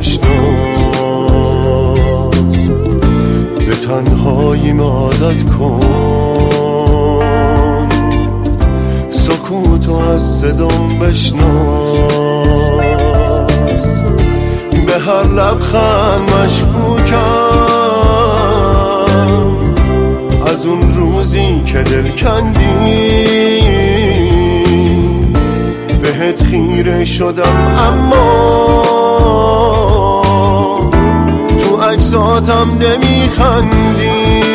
بشناس، به تنهاییم عادت کن، سکوتو از صدام بشناس. به هر لبخند مشکوکم از اون روزی که دل کندی، بهت خیره شدم اما تو عکساتم نمیخندی.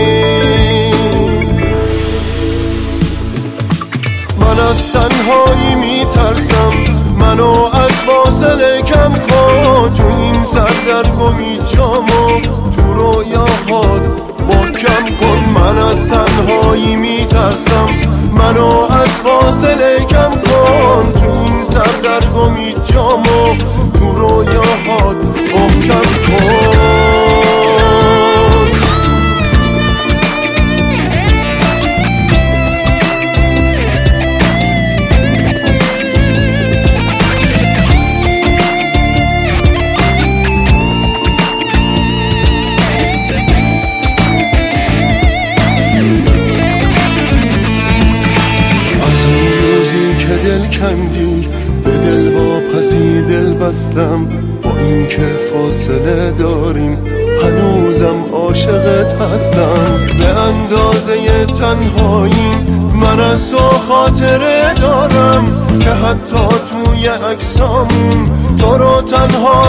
من از تنهایی میترسم، منو از فاصله کم کن، تو این سردرگمی جامو تو رویاهات محکم کن. من از تنهایی میترسم، منو از فاصله کم کن، تو این سردرگمی جامو تو رویاهات محکم کن. دل کندی به دل واپسی دل بستم، با این که فاصله داریم هنوزم عاشقت هستم. به اندازه تنهایی من از تو خاطره دارم که حتی توی عکسامون تو رو تنها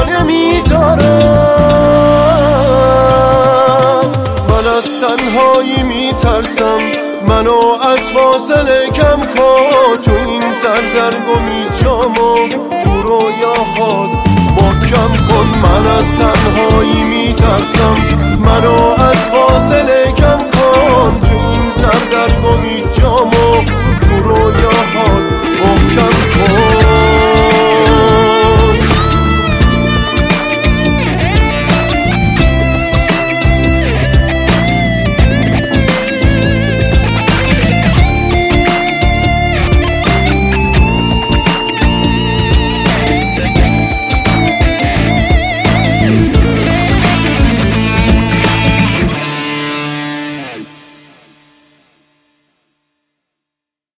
نمیذارم. من از تنهایی میترسم، منو از فاصله کم کن، تو این سردرگمی جامو تو رویاهات محکم کن. من از تنهایی میترسم، منو از فاصله کم